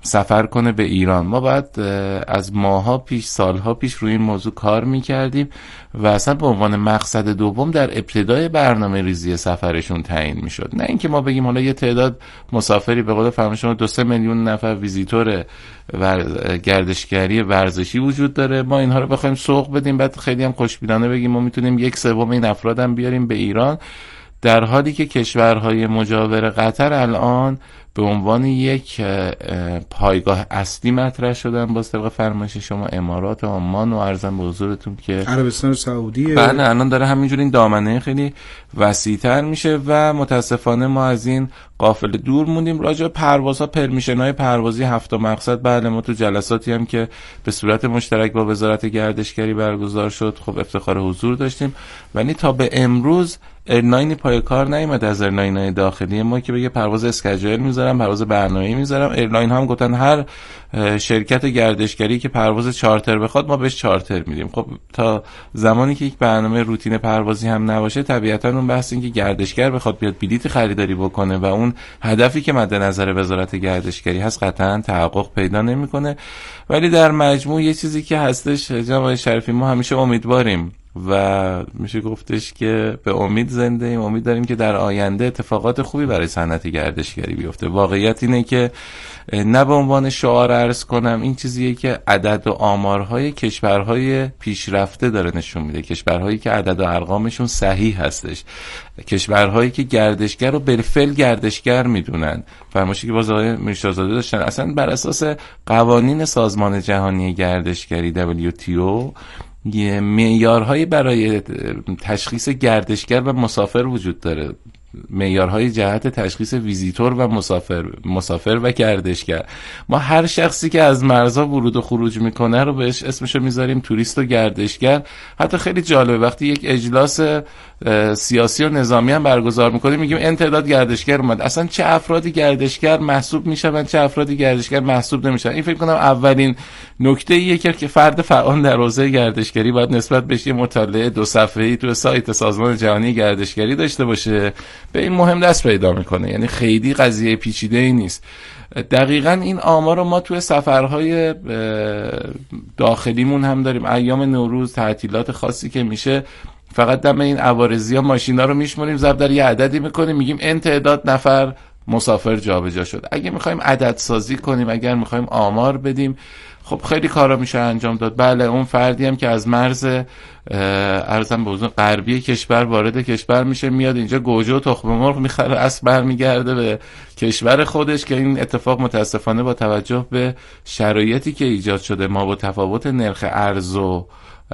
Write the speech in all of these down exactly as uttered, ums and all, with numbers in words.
سفر کنه به ایران. ما باید از ماها پیش، سالها پیش روی این موضوع کار میکردیم و اصلا به عنوان مقصد دوم در ابتدای برنامه ریزی سفرشون تعیین میشد. نه اینکه ما بگیم حالا یه تعداد مسافری به قول فرمایش شما دو سه میلیون نفر ویزیتور گردشگری ورزشی وجود داره، ما اینها رو بخوایم سوق بدیم بعد خیلی هم خوشبینانه بگیم ما میتونیم یک سوم این افرادم بیاریم به ایران، در حالی که کشورهای مجاور قطر الان به عنوان یک پایگاه اصلی مطرح شدن باز طبق فرمایش شما، امارات و عمان و ارزم به حضورتون که عربستان سعودی. بله الان داره همینجوری این دامنه خیلی وسیع‌تر میشه و متاسفانه ما از این قافله دور موندیم. راجع به پروازها، پرمیشن‌های پروازی هفت مقصد، بله ما تو جلساتی هم که به صورت مشترک با وزارت گردشگری برگزار شد خب افتخار حضور داشتیم، ولی تا به امروز ایرلاینی پای کار نیامد از ایرلاین‌های داخلی ما که بگه پرواز اسکیجول میذارم، پرواز برنامه‌ای میذارم. ایرلاین هم گفتن هر شرکت گردشگری که پرواز چارتر بخواد ما بهش چارتر میدیم. خب تا زمانی که یک برنامه روتین پروازی هم نباشه طبیعتاً اون بحث این که گردشگر بخواد بیاد بلیط خریداری بکنه و اون هدفی که مد نظر وزارت گردشگری هست قطعاً تحقق پیدا نمیکنه. ولی در مجموع یه چیزی که هستش جناب شریفی، ما همیشه امیدواریم و میشه گفتش که به امید زنده ایم، امید داریم که در آینده اتفاقات خوبی برای صنعت گردشگری بیفته. واقعیت اینه که نه به عنوان شعار عرض کنم، این چیزیه که عدد و آمارهای کشورهای پیشرفته داره نشون میده، کشورهایی که عدد و ارقامشون صحیح هستش، کشورهایی که گردشگر رو بالفعل گردشگر میدونن. فرمایشی که باز آقای میرشاهزاده داشتن، اصلا بر اساس قوانین سازمان جهانی گردشگری دبلیو تی او معیارهایی برای تشخیص گردشگر و مسافر وجود داره، معیارهای جهت تشخیص ویزیتور و مسافر مسافر و گردشگر. ما هر شخصی که از مرزها ورود و خروج میکنه رو بهش اسمشو میذاریم توریست و گردشگر. حتی خیلی جالبه وقتی یک اجلاس سیاسی و نظامی هم برگزار میکنیم میگیم این تعداد گردشگر اومد، اصلا چه افرادی گردشگر محسوب میشن چه افرادی گردشگر محسوب نمیشن. این فکر کنم اولین نکته ایه که فرد فعال در حوزه گردشگری باید نسبت بهش یه مطالعه دو صفحه‌ای تو سایت سازمان جهانی گردشگری داشته باشه، به این مهم دست پیدا میکنه. یعنی خیلی قضیه پیچیده ای نیست. دقیقاً این آمار رو ما توی سفرهای داخلیمون هم داریم. ایام نوروز تعطیلات خاصی که میشه فقط دم این عوارضی ها ماشینا رو میشمونیم، ضرب در یه عددی میکنیم میگیم این تعداد نفر مسافر جابجا شد. اگه میخوایم عدد سازی کنیم، اگر میخوایم آمار بدیم، خب خیلی کارا میشه انجام داد. بله اون فردی هم که از مرز ارزم به حضور غربی کشور وارد کشور میشه، میاد اینجا گوجه و تخم مرغ میخره، اصل برمیگرده به کشور خودش، که این اتفاق متاسفانه با توجه به شرایطی که ایجاد شده، ما با تفاوت نرخ ارز و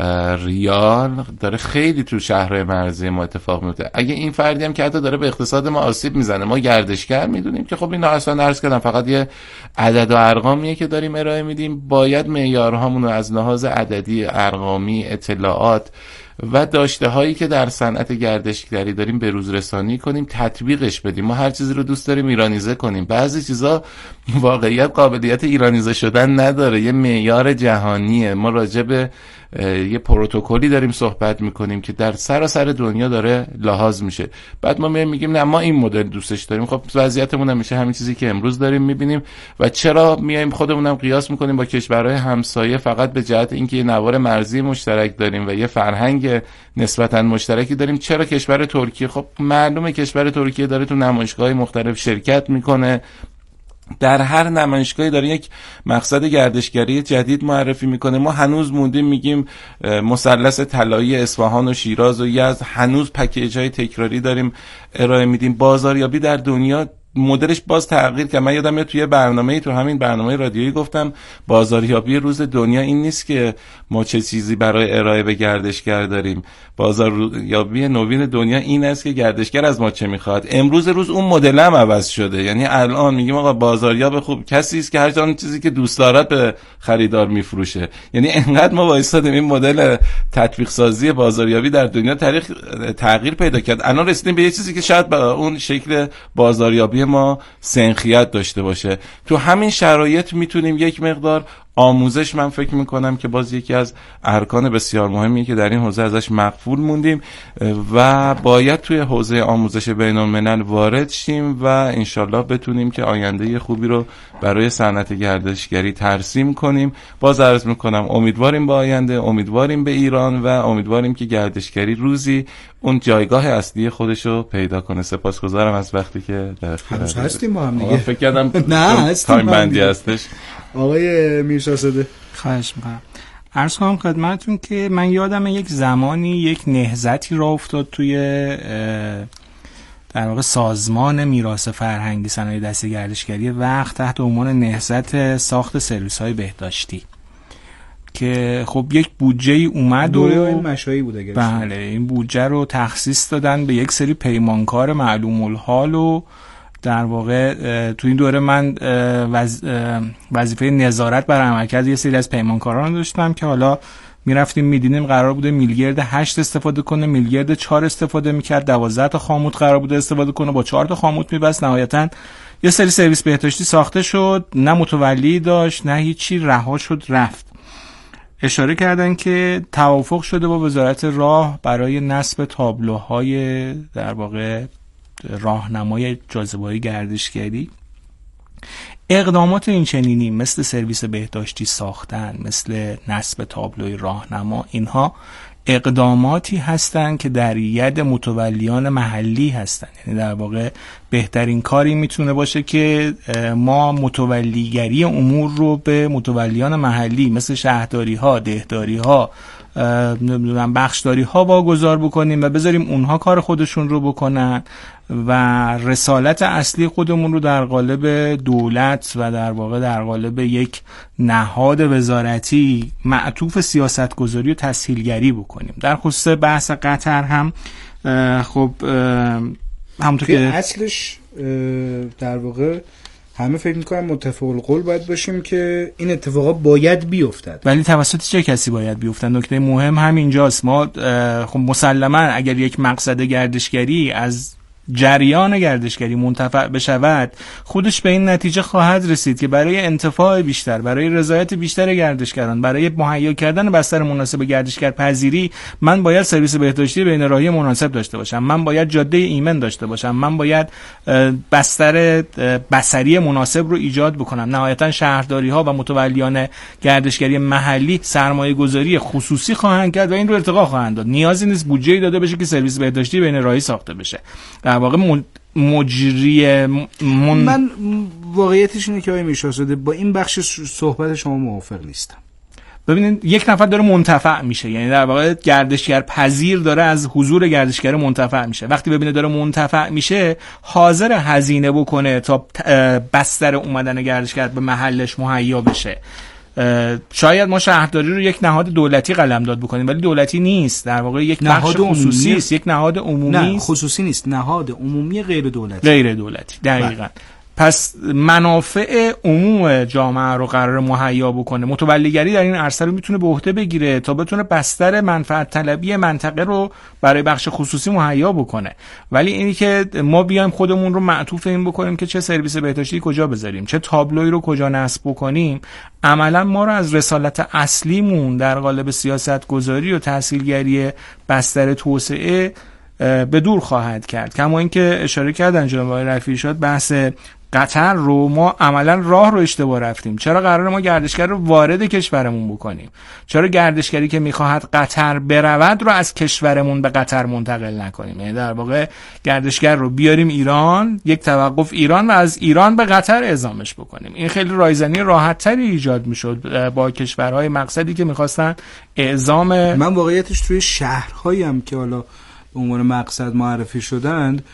ریال داره خیلی تو شهرهای مرزی ما اتفاق میفته. اگه این فردی هم که حتی داره به اقتصاد ما آسیب میزنه، ما گردشگر میدونیم که خب اینا اصلا عرض کردم فقط یه عدد و ارقامیه که داریم ارائه میدیم. باید معیارهامون رو از لحاظ عددی، ارقامی، اطلاعات و داشته هایی که در صنعت گردشگری داریم به روز رسانی کنیم، تطبیقش بدیم. ما هر چیزی رو دوست داریم ایرانیزه کنیم، بعضی چیزا واقعیت قابلیت ایرانیزه شدن نداره، یه معیار جهانیه. ما راجع به یه پروتکلی داریم صحبت میکنیم که در سراسر دنیا داره لحاظ میشه. بعد ما میگیم نه ما این مدل دوستش داریم. خب وضعیتمون هم میشه همین چیزی که امروز داریم میبینیم. و چرا میایم خودمونم قیاس میکنیم با کشورهای همسایه فقط به جهت اینکه یه نوار مرزی مشترک داریم و یه فرهنگ نسبتا مشترکی داریم؟ چرا کشور ترکیه؟ خب معلومه کشور ترکیه داره تو نمایشگاه‌های مختلف شرکت میکنه، در هر نمایشگاهی داره یک مقصد گردشگری جدید معرفی میکنه. ما هنوز موندیم میگیم مثلث طلایی اصفهان و شیراز و یزد، هنوز پکیج های تکراری داریم ارائه میدیم. بازاریابی در دنیا مدلش باز تغییر کرد. من یادم میاد توی برنامه‌ای، تو همین برنامه رادیویی گفتم بازاریابی روز دنیا این نیست که ما چه چیزی برای ارائه به گردشگر داریم. بازاریابی نوین دنیا این است که گردشگر از ما چه میخواد. امروز روز اون مدل هم عوض شده. یعنی الان میگیم آقا بازاریاب خوب کسی است که هر جان چیزی که دوست داره به خریدار میفروشه. یعنی انقدر ما وایسادیم این مدل تطبیق سازی بازاریابی در دنیا تاریخ تغییر پیدا کرد. الان رسیدیم به یه چیزی که شاید با اون شکل بازاریابی ما سنخیت داشته باشه. تو همین شرایط میتونیم یک مقدار آموزش من فکر میکنم که باز یکی از ارکان بسیار مهمیه که در این حوزه ازش مغفول موندیم و باید توی حوزه آموزش بین الملل وارد شیم و انشالله بتونیم که آینده خوبی رو برای صنعت گردشگری ترسیم کنیم. باز عرض میکنم امیدواریم به آینده، امیدواریم به ایران و امیدواریم که گردشگری روزی اون جایگاه اصلی خودش رو پیدا کنه. سپاسگزارم از وقتی که در اختیار هستیم با هم دیگه. فکر کردم نه تایم بندی هستش. آقای میرشاهزاده خواهش می‌کنم. عرض کنم خدمتتون که من یادم یک زمانی یک نهضتی راه افتاد توی در واقع سازمان میراث فرهنگی صنایع دستی گردشگری وقت تحت عنوان نهضت ساخت سرویس‌های بهداشتی که خب یک بودجه اومد دوره و این مشایی بود اگر بله این بودجه رو تخصیص دادن به یک سری پیمانکار معلوم الحال و در واقع تو این دوره من وز... وظیفه نظارت بر عملکرد یه سری از پیمانکاران داشتم که حالا میرفتیم میدیدیم قرار بوده میلگرد هشت استفاده کنه، میلگرد چهار استفاده میکرد، دوازده تا خاموت قرار بوده استفاده کنه، با چهار تا خاموت میبست. نهایتا یه سری سرویس بهداشتی ساخته شد، نه متولی داشت نه هیچی، رها شد رفت. اشاره کردن که توافق شده با وزارت راه برای نصب تابلوهای در واقع راهنمای جاذبه‌های گردشگری. اقدامات این چنینی مثل سرویس بهداشتی ساختن، مثل نصب تابلوی راهنما، اینها اقداماتی هستند که در ید متولیان محلی هستند. یعنی در واقع بهترین کاری میتونه باشه که ما متولیگری امور رو به متولیان محلی مثل شهرداری ها، دهداری ها، نمیدونم بخشداری ها واگذار بکنیم و بذاریم اونها کار خودشون رو بکنن و رسالت اصلی خودمون رو در قالب دولت و در واقع در قالب یک نهاد وزارتی معطوف سیاستگذاری و تسهیلگری بکنیم. در خصوص بحث قطر هم خب همونطور که اصلش در واقع همه فکر میکنم متفق القول باید باشیم که این اتفاقا باید بیفتد، ولی توسط چه کسی باید بیفتد؟ نکته مهم همینجاست. ما خب مسلما اگر یک مقصد گردشگری از جریان گردشگری منتفع بشود، خودش به این نتیجه خواهد رسید که برای انتفاع بیشتر، برای رضایت بیشتر گردشگران، برای مهیا کردن بستر مناسب گردشگر پذیری، من باید سرویس بهداشتی بین راهی مناسب داشته باشم، من باید جاده ایمن داشته باشم، من باید بستر بصری مناسب رو ایجاد بکنم. نهایتا شهرداری ها و متولیان گردشگری محلی سرمایه گذاری خصوصی خواهند کرد و این رو ارتقا خواهند داد. نیازی نیست بودجه‌ای داده بشه که سرویس بهداشتی بین راهی ساخته بشه. در واقع مجری من, من واقعیتش اینه که آقای میرشاهزاده با این بخش صحبت شما موافق نیستم. ببینید یک نفر داره منتفع میشه، یعنی در واقع گردشگر پذیر داره از حضور گردشگر منتفع میشه. وقتی ببینه داره منتفع میشه حاضر هزینه بکنه تا بستر اومدن گردشگر به محلش مهیا بشه. شاید ما شهرداری رو یک نهاد دولتی قلمداد بکنیم ولی دولتی نیست، در واقع یک بخش خصوصی است، یک نهاد عمومی است. نه خصوصی نیست، نهاد عمومی غیر دولتی. غیر دولتی دقیقاً. پس منافع عموم جامعه رو قرار مهیا بکنه. متولیگری در این عرصه رو میتونه به عهده بگیره تا بتونه بستر منفعت طلبی منطقه رو برای بخش خصوصی مهیا بکنه. ولی اینی که ما بیایم خودمون رو معطوف این بکنیم که چه سرویس بهداشتی کجا بذاریم، چه تابلوی رو کجا نصب بکنیم، عملا ما رو از رسالت اصلیمون در قالب سیاست گذاری و تسهیلگری بستر توسعه به دور خواهد کرد. کما اینکه اشاره کردن جناب آقای رفیعی شاد، بحث قطر رو ما عملا راه رو اشتباه رفتیم. چرا قراره ما گردشگر رو وارد کشورمون بکنیم؟ چرا گردشگری که میخواهد قطر برود رو از کشورمون به قطر منتقل نکنیم؟ یعنی در واقع گردشگر رو بیاریم ایران، یک توقف ایران و از ایران به قطر اعزامش بکنیم. این خیلی رایزنی راحت تری ایجاد میشد با کشورهای مقصدی که میخواستن اعزام. من واقعیتش توی شهرهایی هم که حالا به عنوان مقصد معرفی شدند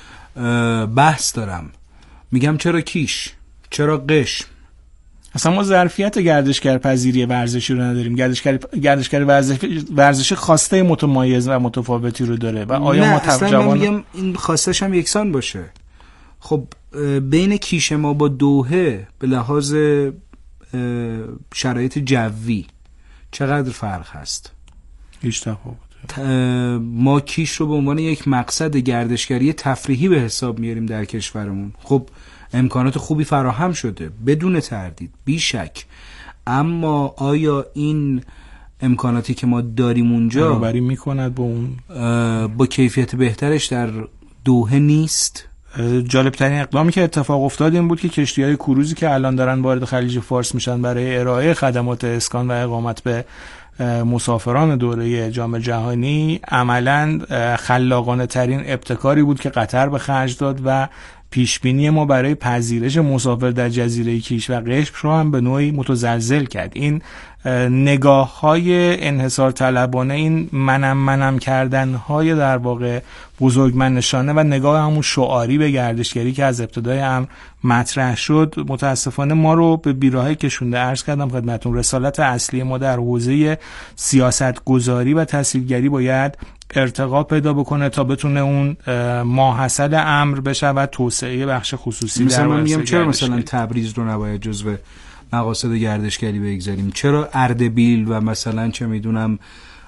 بحث دارم. میگم چرا کیش؟ چرا قشم؟ اصلا ما ظرفیت گردشگر پذیری ورزشی رو نداریم. گردشگر گردشگر ورزشی ورزشی خواسته متمایز و متفاوتی رو داره و آیا نه ما اصلا جوان... من میگم این خواستش هم یکسان باشه. خب بین کیش ما با دوحه به لحاظ شرایط جوی چقدر فرق هست؟ هیچ تفاوت. ما کیش رو به عنوان یک مقصد گردشگری تفریحی به حساب میاریم در کشورمون. خب امکانات خوبی فراهم شده بدون تردید، بی شک، اما آیا این امکاناتی که ما داریم اونجا برابری میکند با اون با کیفیت بهترش در دوحه نیست؟ جالب ترین اقدامی که اتفاق افتاد این بود که کشتی‌های کروزی که الان دارن وارد خلیج فارس میشن برای ارائه خدمات اسکان و اقامت به مسافران دوره جام جهانی، عملاً خلاقانه ترین ابتکاری بود که قطر به خرج داد و پیشبینی ما برای پذیرش مسافر در جزیره کیش و قشم رو هم به نوعی متزلزل کرد. این نگاه های انحصار طلبانه، این منم منم کردن های در واقع بزرگمنشانه و نگاه همون شعاری به گردشگری که از ابتدای امر مطرح شد، متاسفانه ما رو به بیراهه کشونده. عرض کردم خدمتتون رسالت اصلی ما در حوزه سیاست گذاری و تسهیلگری باید ارتقا پیدا بکنه تا بتونه اون ماحصل امر بشه و توسعه بخش خصوصی در مثلا من میگم چرا مثلا تبریز رو نباید جزو مقاصد گردشگری بگذاریم؟ چرا اردبیل و مثلا چه میدونم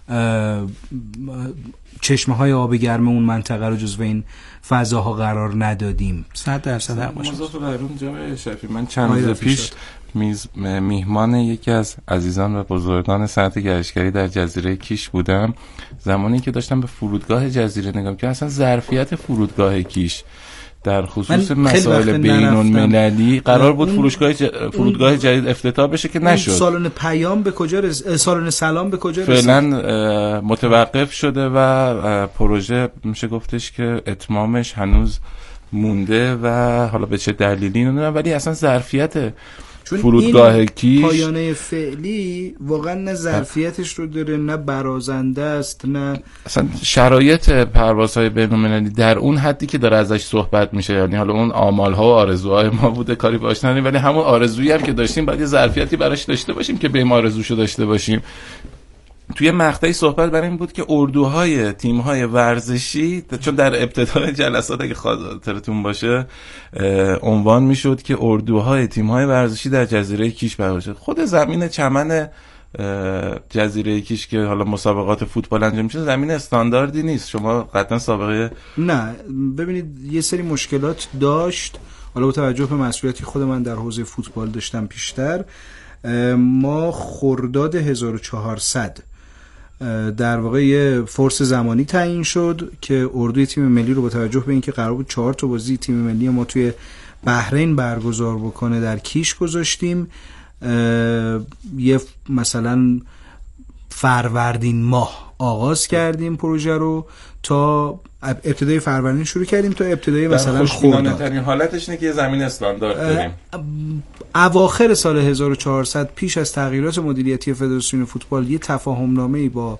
چشمه های آب گرم اون منطقه رو جزو این فضاها قرار ندادیم؟ صد درصد حق باشه. مضاف بر اون جناب شفیع، من چند روز پیش میز میهمان یکی از عزیزان و بزرگان صنعت گردشگری در جزیره کیش بودم. زمانی که داشتم به فرودگاه جزیره نگاه می‌کردم، اصلا ظرفیت فرودگاه کیش در خصوص مسائل بین‌المللی قرار بود فروشگاه ج... فرودگاه جدید افتتاح بشه که نشد. سالن پیام به کجا رسید؟ سالن سلام به کجا رسید؟ فعلا متوقف شده و پروژه میشه گفتش که اتمامش هنوز مونده و حالا به چه دلیلی نمیدونم، ولی اصلا ظرفیت فرودگاه کیش پایانه فعلی واقعا نه ظرفیتش رو داره، نه برازنده است، نه اصلا شرایط پروازهای بین‌المللی در اون حدی که داره ازش صحبت میشه. یعنی حالا اون آمال‌ها و آرزوهای ما بوده، کاری باش نداریم، ولی همون آرزویی هم که داشتیم باید یه ظرفیتی براش داشته باشیم که به آرزوشو داشته باشیم. توی مقطعی صحبت بر این بود که اردوهای تیم‌های ورزشی، چون در ابتدای جلسات اگه خاطرتون باشه عنوان میشد که اردوهای تیم‌های ورزشی در جزیره کیش برقرار شد. خود زمین چمن جزیره کیش که حالا مسابقات فوتبال انجام میشه زمین استانداردی نیست. شما قطعا سابقه نه، ببینید یه سری مشکلات داشت. حالا با توجه به مسئولیتی خود من در حوزه فوتبال داشتم پیشتر، ما خرداد هزار و چهارصد در واقع یه فرص زمانی تعیین شد که اردوی تیم ملی رو با توجه به اینکه قرار بود چهار تا بازی تیم ملی ما توی بحرین برگزار بکنه در کیش گذاشتیم. یه مثلا فروردین ماه آغاز کردیم پروژه رو، تا ابتدای فروردین شروع کردیم تا ابتدای مثلا خرداد. ترین حالتش اینه که یه زمین استاندارد داریم. اواخر سال هزار و چهارصد پیش از تغییرات مدیریتی فدراسیون فوتبال یه تفاهم‌نامه‌ای با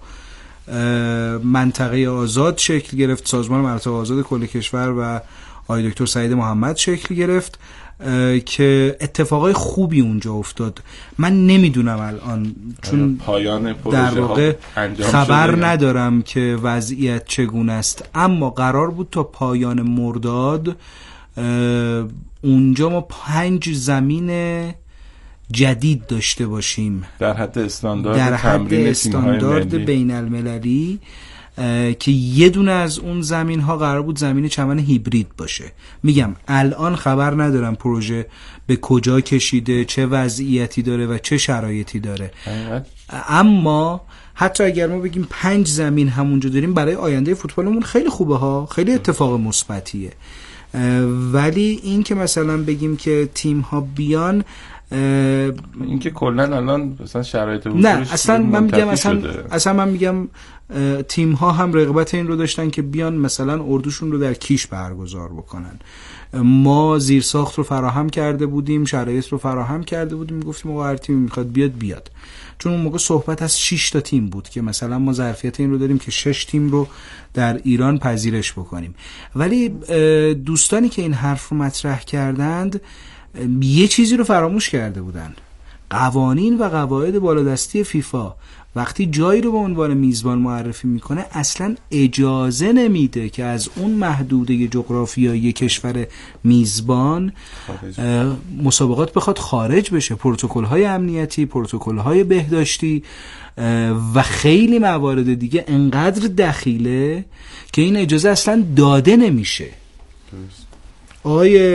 منطقه آزاد شکل گرفت، سازمان مراتب آزاد کل کشور و آقای دکتر سعید محمد شکل گرفت که اتفاقای خوبی اونجا افتاد. من نمیدونم الان چون پایان پروژه در واقع خبر شده ندارم که وضعیت چگونه است، اما قرار بود تا پایان مرداد اونجا ما پنج زمین جدید داشته باشیم در حد استاندارد در حد استاندارد بین المللی، که یه دونه از اون زمین ها قرار بود زمین چمن هیبرید باشه. میگم الان خبر ندارم پروژه به کجا کشیده، چه وضعیتی داره و چه شرایطی داره. اما حتی اگر ما بگیم پنج زمین همونجا داریم، برای آینده فوتبالمون خیلی خوبه ها، خیلی اتفاق مثبتیه. ولی این که مثلا بگیم که تیم ها بیان، این که کلا الان مثلا شرایط نه اصلا من میگم اصلا, اصلا من میگم تیم ها هم رغبت این رو داشتن که بیان مثلا اردوشون رو در کیش برگزار بکنن. ما زیرساخت رو فراهم کرده بودیم، شرایط رو فراهم کرده بودیم، گفتیم آقا هر تیم میخواد بیاد بیاد. چون اون موقع صحبت از شش تا تیم بود که مثلا ما ظرفیت این رو داریم که شش تیم رو در ایران پذیرش بکنیم. ولی دوستانی که این حرف رو مطرح کردند یه چیزی رو فراموش کرده بودن. قوانین و قواعد بالادستی فیفا وقتی جایی رو به عنوان میزبان معرفی میکنه اصلا اجازه نمیده که از اون محدوده جغرافیایی کشور میزبان مسابقات بخواد خارج بشه. پروتکل‌های امنیتی، پروتکل‌های بهداشتی و خیلی موارد دیگه انقدر دخیله که این اجازه اصلا داده نمیشه. آقای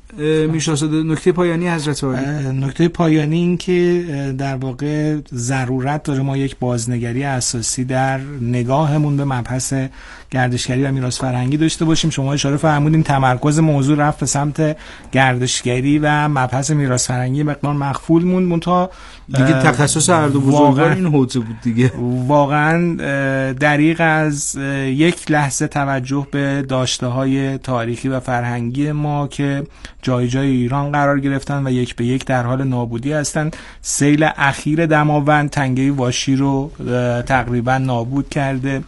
میشناسد. نکته پایانی حضرت عالی. نکته پایانی این که در واقع ضرورت داره ما یک بازنگری اساسی در نگاهمون به مبحث گردشگری و میراث فرهنگی داشته باشیم. شما اشاره فرمودین تمرکز موضوع رفت به سمت گردشگری و مبحث میراث فرهنگی مقدار مخفول موند، منتها دیگه تخصص هر دو بزرگوار این حوزه بود دیگه. واقعا دریغ از یک لحظه توجه به داشته‌های تاریخی و فرهنگی ما که جای جای ایران قرار گرفتن و یک به یک در حال نابودی هستند. سیل اخیر دماوند تنگه واشی رو تقریبا نابود کرده.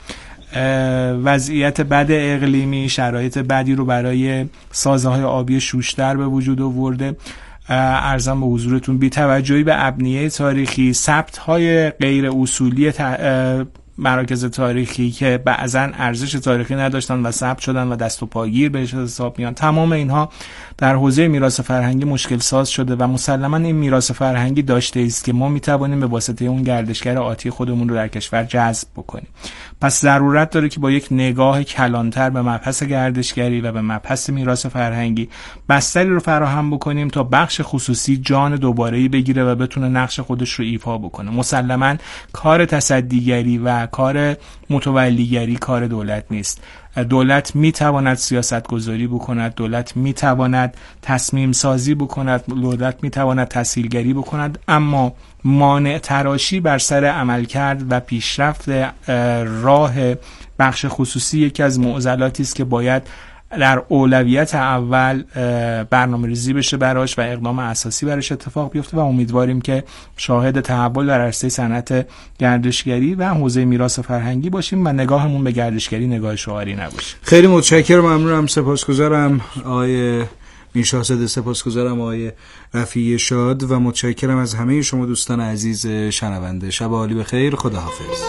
وضعیت بد اقلیمی شرایط بدی رو برای سازه‌های آبی شوشتر به وجود آورده. عرضم به حضورتون بی توجهی به ابنیه تاریخی، ثبت‌های غیر اصولی مراکز تاریخی که بعضاً ارزش تاریخی نداشتن و ثبت شدن و دست و پاگیر بهش حساب میان، تمام اینها در حوزه میراث فرهنگی مشکل ساز شده و مسلماً این میراث فرهنگی داشته است که ما میتوانیم به واسطه اون گردشگر آتی خودمون رو در کشور جذب بکنیم. پس ضرورت داره که با یک نگاه کلانتر به مبحث گردشگری و به مبحث میراث فرهنگی بستری رو فراهم بکنیم تا بخش خصوصی جان دوباره‌ای بگیره و بتونه نقش خودش رو ایفا بکنه. مسلماً کار تصدیگری و کار متولیگری کار دولت نیست. دولت میتواند سیاست گذاری بکند، دولت میتواند تصمیم سازی بکند، دولت میتواند تسهیلگری بکند، اما مانع تراشی بر سر عملکرد و پیشرفت راه بخش خصوصی یکی از معضلاتی است که باید در اولویت اول برنامه ریزی بشه براش و اقدام اساسی براش اتفاق بیفته و امیدواریم که شاهد تحول در عرصه صنعت گردشگری و حوزه میراث فرهنگی باشیم و نگاهمون به گردشگری نگاه شعاری نباشه. خیلی متشکرم، ممنونم، سپاسگزارم آقای میرشاهزاده، سپاسگزارم آقای رفیعی شاد و متشکرم از همه شما دوستان عزیز شنونده. شب عالی بخیر، خداحافظ.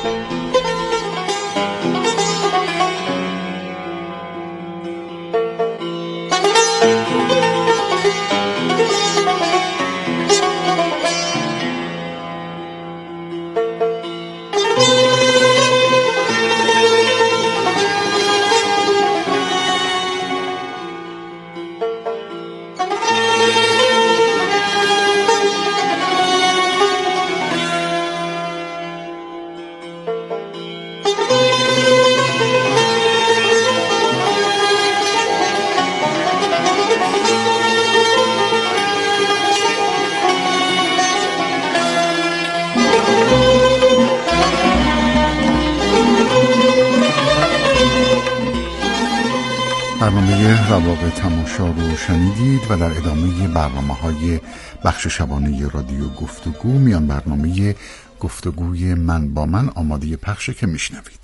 برنامه رواق تماشا رو شنیدید و در ادامه برنامه های بخش شبانه رادیو گفتگو میان برنامه گفتگوی من با من آماده پخشه که میشنوید.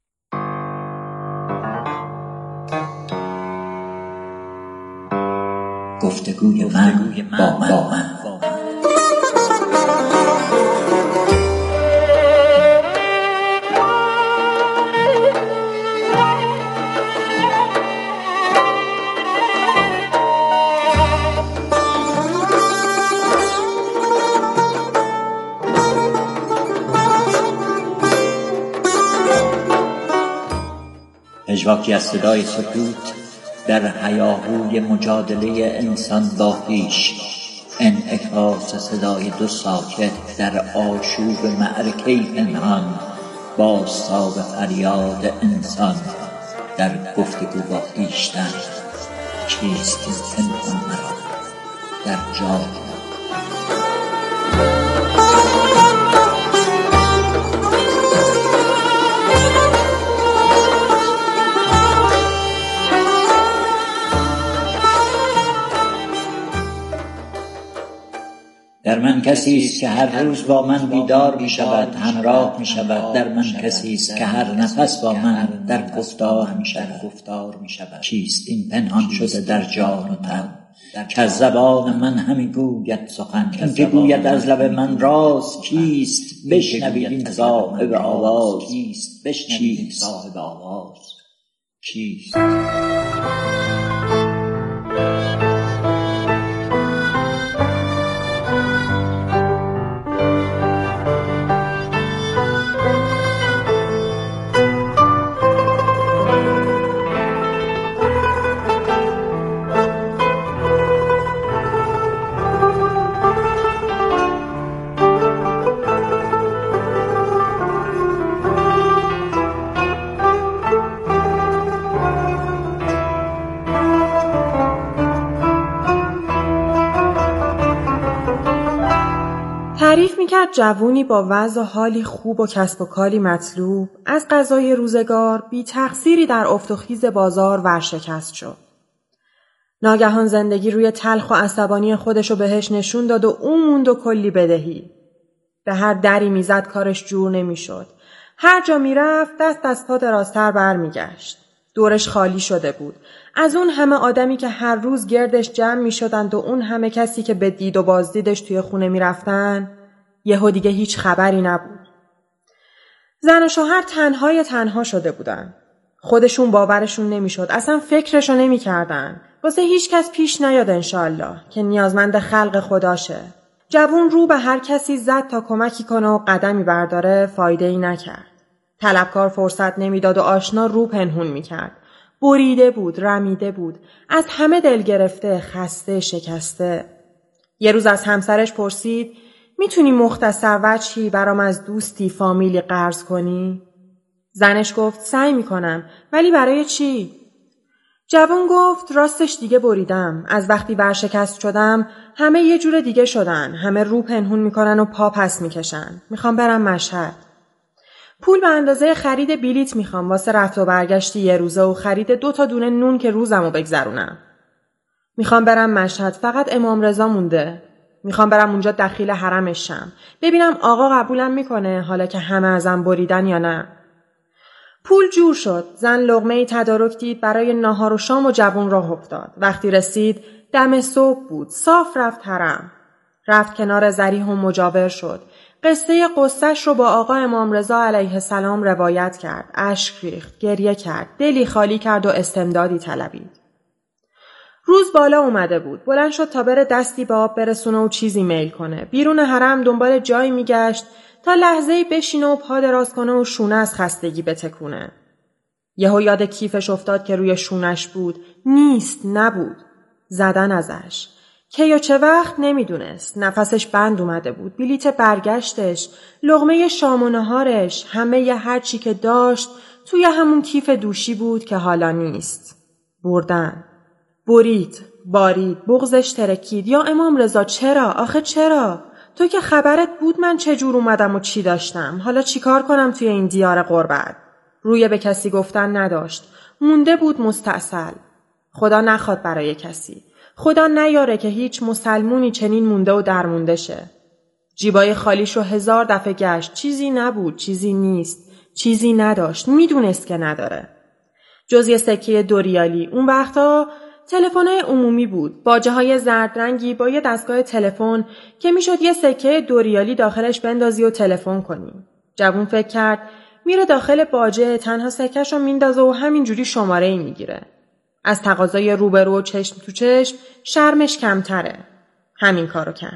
گفتگوی من با من, با من. پژواکی از صدای سکوت در هیاهوی مجادله انسان با خویش، انعکاس صدای دو ساکت در آشوب معرکه پنهان، بازتاب فریاد انسان در گفتگو با خویشتن. چیست این پنهان مرا در جای در من کسی است که هر روز با من بیدار می شود، همراه می شود. در من کسی است که هر نفس با من در گفتار می شود. چیست این پنهان شده در جان و تن که از زبان من همی گوید سخن، این که گوید از لب من راز. کیست بشنوید این صاحب آواز، کیست بشنوید این صاحب آواز کیست؟ تعریف میکرد جوونی با وضع و حالی خوب و کسب و کاری مطلوب از قضای روزگار بی تقصیری در افت و خیز بازار ورشکست شد. ناگهان زندگی روی تلخ و عصبانی خودشو بهش نشون داد و اون موند و کلی بدهی. به هر دری میزد کارش جور نمیشد. هر جا میرفت دست از پا درازتر برمیگشت. دورش خالی شده بود. از اون همه آدمی که هر روز گردش جمع می شدند و اون همه کسی که به دید و بازدیدش توی خونه می رفتن، یهو دیگه هیچ خبری نبود. زن و شوهر تنهای تنها شده بودن. خودشون باورشون نمی شد. اصلا فکرشو نمی کردن. واسه هیچ کس پیش نیاد انشالله که نیازمند خلق خداشه. جوون رو به هر کسی زد تا کمکی کنه و قدمی برداره، فایده ای نکرد. طلبکار فرصت نمیداد و آشنا رو پنهون میکرد. بریده بود، رمیده بود. از همه دل گرفته، خسته، شکسته. یه روز از همسرش پرسید میتونی مختصر وجهی برام از دوستی فامیلی قرض کنی؟ زنش گفت سعی میکنم، ولی برای چی؟ جوان گفت راستش دیگه بریدم. از وقتی ورشکست شدم همه یه جور دیگه شدن. همه رو پنهون میکنن و پا پس میکشن. میخوام برم مشهد. پول به اندازه خرید بلیت میخوام واسه رفت و برگشتی یه روزه و خرید دو تا دونه نون که روزمو بگذرونم. میخوام برم مشهد، فقط امام رضا مونده. میخوام برم اونجا دخیل حرمش شم. ببینم آقا قبولم میکنه حالا که همه ازم بریدن یا نه. پول جور شد. زن لقمه‌ای تدارک دید برای ناهار و شام و جوون راه افتاد. وقتی رسید دم صبح بود. صاف رفت حرم. رفت کنار ضریح و مجاور شد. قصه قصهش رو با آقا امام رضا علیه السلام روایت کرد. اشک ریخت، گریه کرد، دلی خالی کرد و استمدادی طلبید. روز بالا اومده بود. بلند شد تا بره دستی به آب برسونه و چیزی میل کنه. بیرون حرم دنبال جایی میگشت تا لحظه‌ای بشینه و پا دراز کنه و شونه از خستگی بتکونه. یهو یاد کیفش افتاد که روی شونش بود. نیست، نبود. زدن ازش. کی و چه وقت نمیدونست. نفسش بند اومده بود. بلیت برگشتش، لقمه شام و نهارش، همه ی هر چی که داشت توی همون کیف دوشی بود که حالا نیست. بردن. برید، بارید، بغزش ترکید. یا امام رضا چرا؟ آخه چرا؟ تو که خبرت بود من چجور اومدم و چی داشتم. حالا چی کار کنم توی این دیار غربت؟ روی به کسی گفتن نداشت. مونده بود مستعسل. خدا نخواد برای کسی. خدا نیاره که هیچ مسلمونی چنین مونده و درمونده شه. جیبای خالیش رو هزار دفعه گشت. چیزی نبود، چیزی نیست، چیزی نداشت. میدونست که نداره. جز یه سکه دو ریالی. اون وقتا تلفن‌های عمومی بود. باجه‌های زرد رنگی با یه دستگاه تلفن که میشد یه سکه دو ریالی داخلش بندازی و تلفن کنی. جوون فکر کرد میره داخل باجه، تنها سکه‌شو میندازه و همینجوری شماره‌ای میگیره. از تقاضای روبرو و چشم تو چشم شرمش کمتره. همین کارو کرد.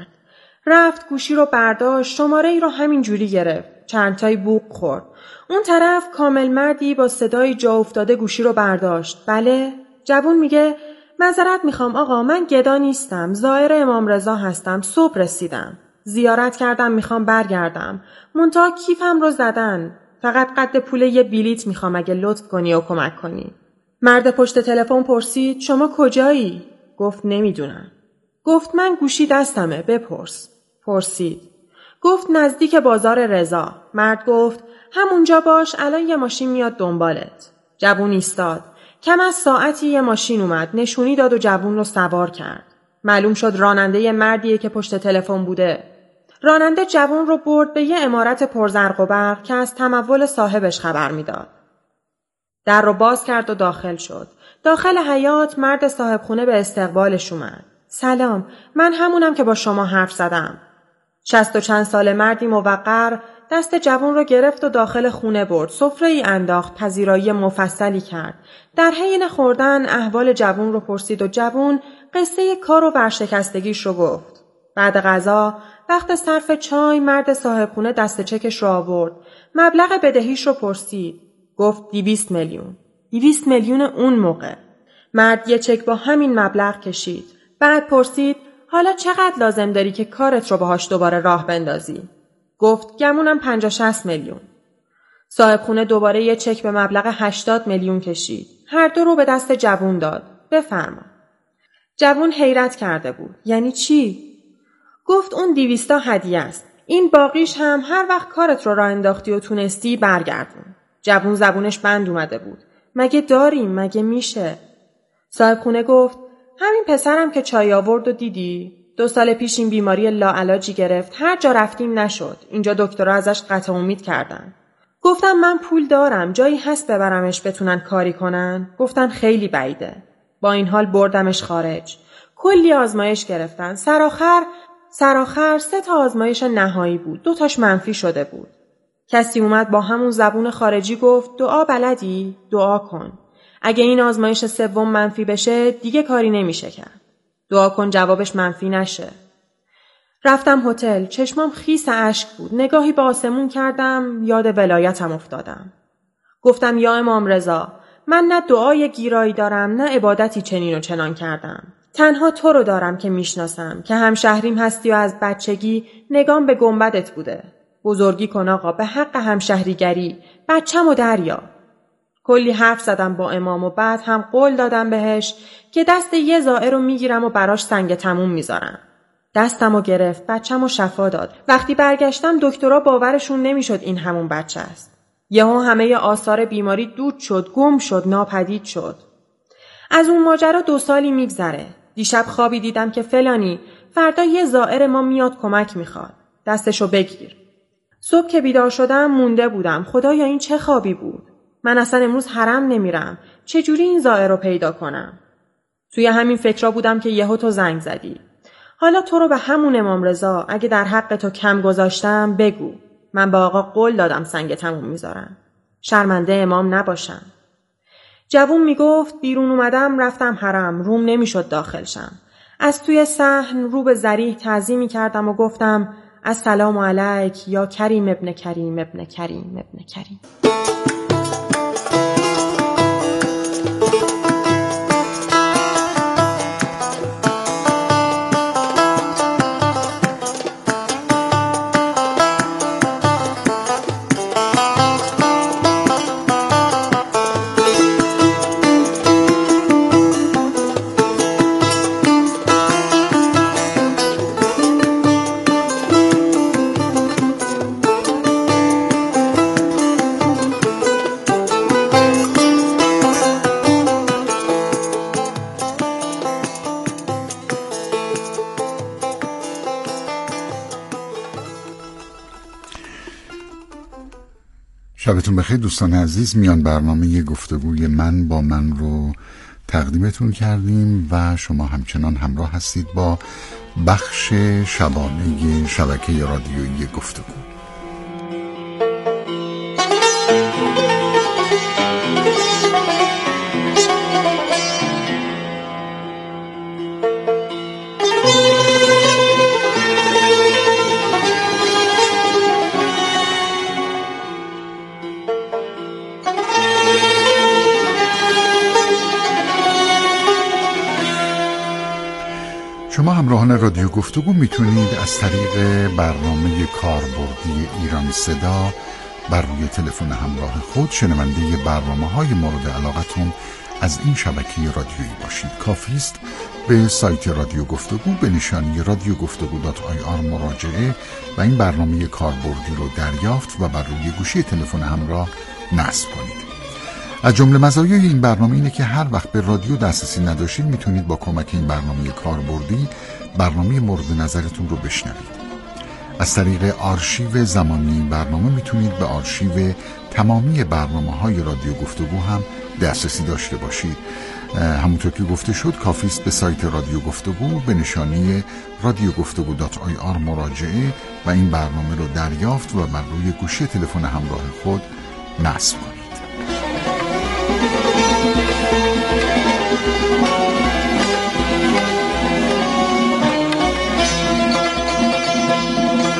رفت گوشی رو برداشت، شماره ای رو همینجوری گرفت. چند تایی بوق خورد. اون طرف کامل مردی با صدای جا افتاده گوشی رو برداشت. بله؟ جوون میگه معذرت میخوام آقا، من گدا نیستم. زائر امام رضا هستم. صبح رسیدم. زیارت کردم، میخوام برگردم. منتها کیفم رو زدن. فقط قد پول یه بلیت میخوام اگه لطف کنی و کمک کنی. مرد پشت تلفن پرسید شما کجایی؟ گفت نمیدونم. گفت من گوشی دستمه، بپرس. پرسید. گفت نزدیک بازار رضا. مرد گفت همونجا باش، الان یه ماشین میاد دنبالت. جوون ایستاد. کم از ساعتی یه ماشین اومد، نشونی داد و جوون رو سوار کرد. معلوم شد راننده یه مردیه که پشت تلفن بوده. راننده جوون رو برد به یه عمارت پرزرق و برق که از تمول صاحبش خبر میداد. در رو باز کرد و داخل شد. داخل حیاط مرد صاحب خونه به استقبالش اومد. سلام، من همونم که با شما حرف زدم. شصت و چند سال مردی موقر دست جوون رو گرفت و داخل خونه برد. سفره ای انداخت، پذیرایی مفصلی کرد. در حین خوردن احوال جوون رو پرسید و جوون قصه کار و ورشکستگیش رو گفت. بعد غذا وقت صرف چای مرد صاحب خونه دست چکش رو آورد. مبلغ بدهیش رو پرسید. گفت دویست میلیون. دویست میلیون اون موقع. مرد یه چک با همین مبلغ کشید. بعد پرسید حالا چقدر لازم داری که کارت رو باهاش دوباره راه بندازی؟ گفت گمونم پنجاه شصت میلیون. صاحب خونه دوباره یه چک به مبلغ هشتاد میلیون کشید. هر دو رو به دست جوون داد. بفرما. جوون حیرت کرده بود. یعنی چی؟ گفت اون دویستا هدیه است. این باقیش هم هر وقت کارت رو راه انداختی و تونستی برگردون. جوون زبونش بند اومده بود. مگه داریم؟ مگه میشه؟ صاحب خونه گفت همین پسرم که چای آورد و دیدی؟ دو سال پیش این بیماری لاعلاجی گرفت. هر جا رفتیم نشد. اینجا دکترها ازش قطع امید کردن. گفتم من پول دارم. جایی هست ببرمش بتونن کاری کنن؟ گفتن خیلی بعیده. با این حال بردمش خارج. کلی آزمایش گرفتن. سرآخر سرآخر سه تا آزمایش نهایی بود. دو تاش منفی شده بود. کسی اومد با همون زبون خارجی گفت دعا بلدی؟ دعا کن. اگه این آزمایش سوم منفی بشه دیگه کاری نمیشه کرد. دعا کن جوابش منفی نشه. رفتم هتل. چشمام خیس اشک بود. نگاهی به آسمون کردم. یاد ولایتم افتادم. گفتم یا امام رضا، من نه دعای گیرایی دارم نه عبادتی چنین و چنان کردم. تنها تو رو دارم که میشناسم که همشهریم هستی و از بچگی نگام به گنبدت بوده. بزرگی کن آقا، به حق همشهریگری بچه‌مو دریا. کلی حرف زدم با امام و بعد هم قول دادم بهش که دست یه زائر رو میگیرم و براش سنگ تموم میذارم. دستمو گرفت، بچه‌مو شفا داد. وقتی برگشتم دکترها باورشون نمیشد این همون بچه است. یهو همه آثار بیماری دود شد، گم شد، ناپدید شد. از اون ماجرا دو سالی میگذره. دیشب خوابی دیدم که فلانی فردا یه زائر ما میاد کمک میخواد. دستشو بگیر. صبح که بیدار شدم مونده بودم. خدایا این چه خوابی بود؟ من اصلا امروز حرم نمیرم. چجوری این زائر رو پیدا کنم؟ توی همین فکرها بودم که یهو تو زنگ زدی. حالا تو رو به همون امام رضا اگه در حق تو کم گذاشتم بگو. من با آقا قول دادم سنگ تموم میذارم. شرمنده امام نباشم. جوون میگفت بیرون اومدم رفتم حرم، روم نمیشد داخل شم. از توی صحن رو به ذریح تعظیمی کردم و گفتم السلام علیک یا کریم ابن کریم ابن کریم ابن کریم. شبتون بخیر دوستان عزیز. میان برنامه گفتگوی من با من رو تقدیمتون کردیم و شما همچنان همراه هستید با بخش شبانه شبکه رادیویی گفتگو. شما همراهان رادیو گفتگو میتونید از طریق برنامه کاربردی ایران صدا بر روی تلفن همراه خود شنونده برنامه‌های مورد علاقتون از این شبکه رادیویی باشید. کافی است به سایت رادیو گفتگو به نشانی رادیو گفتگو دات آی آر مراجعه و این برنامه کاربردی رو دریافت و بر روی گوشی تلفن همراه نصب کنید. از جمله مزایای این برنامه اینه که هر وقت به رادیو دسترسی نداشتید میتونید با کمک این برنامه کاربردی برنامه مورد نظرتون رو بشنوید. از طریق آرشیو زمانی این برنامه میتونید به آرشیو تمامی برنامه‌های رادیو گفتگو هم دسترسی داشته باشید. همونطور که گفته شد کافی است به سایت رادیو گفتگو به نشانی رادیو گفتگو دات آی آر مراجعه و این برنامه رو دریافت و بر روی گوشی تلفن همراه خود نصب کنید.